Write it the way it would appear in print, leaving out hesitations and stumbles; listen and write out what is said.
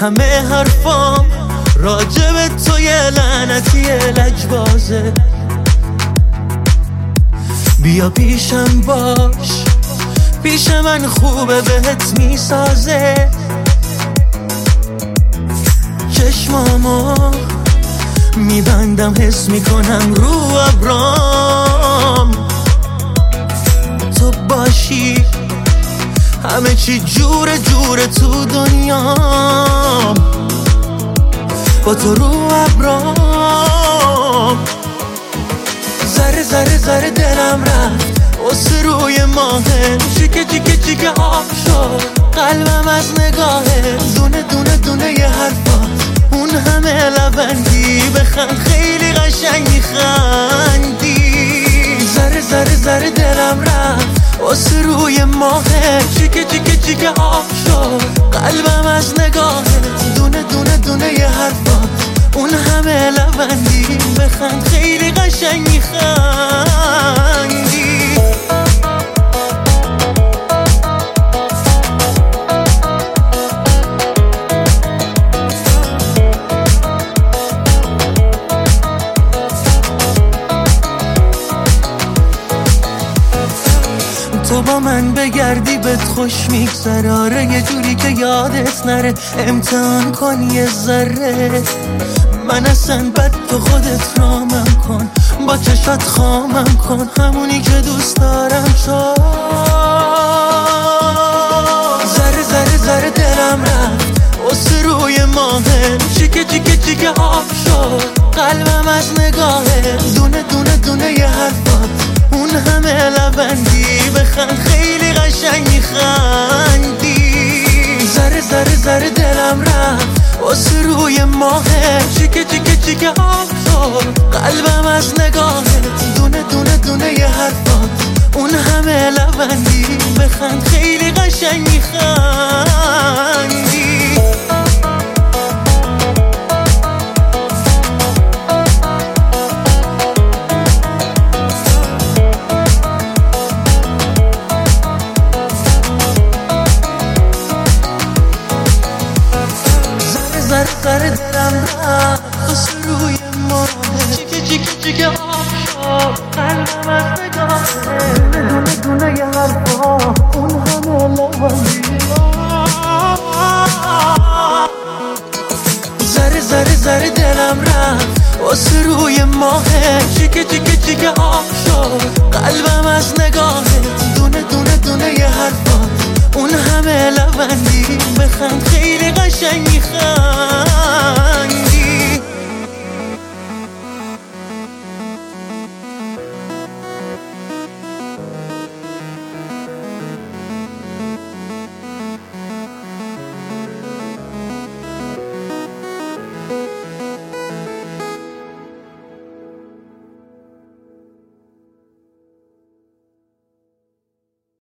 همه حرفام راجب تو یه لعنتی لجبازه. بیا پیشم باش، پیش من خوبه بهت میسازه. چشمامو میبندم حس میکنم رو ابرام، تو باشی همه چی جوره جوره تو دنیام، با تو رو ابرام. ذره ذره ذره دلم رفت واسه روی ماهه، چیکه چیکه چیکه آب شد قلبم از نگاهه. دونه دونه دونه یه حرفات اون همه لبندی، بخند خیلی قشنگ میخندی. ذره ذره ذره دلم رفت واسه روی ماهه، چیکه چیکه چیکه آب شد قلبم از نگاهت. دونه دونه دونه یه حرفات اون همه لبندی، بخند خیلی قشنگ میخندی. تو با من بگردی بهت خوش میگذره، آره یه جوری که یادت نره. امتحان کن یه ذره من اصلا بد، تو خودت رامم کن، با چشات خامم کن، همونی که دوست دارم تو. ذره ذره ذره دلم رفت واسه روی ماهه، چیکه چیکه چیکه آب شد قلبم از نگاهه. دونه دونه دونه یه حرفات اون همه لبندی، بخند خیلی قشنگ میخندی. ذره ذره ذره دلم رفت واسه روی ماهه، چیکه چیکه چیکه آب شد قلبم از نگاهت. دونه دونه دونه یه حرفات اون همه لبندی، بخند خیلی قشنگ میخندی. ذره دلم رفت واسه روی ماهه، چیکه چیکه چیکه آب شد قلبم از نگاهه. دونه دونه یه حرفا اون همه لبندی. ذره ذره ذره دلم رفت واسه روی ماهه، چیکه چیکه چیکه آب شد قلبم از نگاهت. دونه دونه دونه یه حرفا اون همه لبندی، بخند خیلی قشنگ میخند.